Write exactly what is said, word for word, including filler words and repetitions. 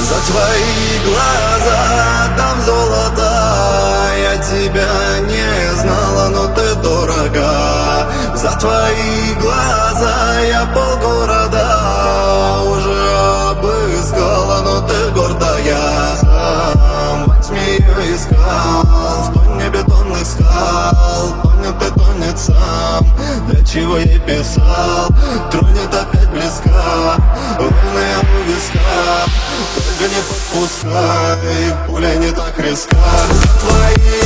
За твои глаза дам золото. Я тебя не знала, но ты дорога. За твои глаза я полгорода уже обыскала, но ты гордая. Сам во тьме ее искал, в тоне бетонных скал. Тонет и тонет сам, для чего ей писал. Тронет опять близка, волны у виска. Только не подпускай, пуля не так резка. За твои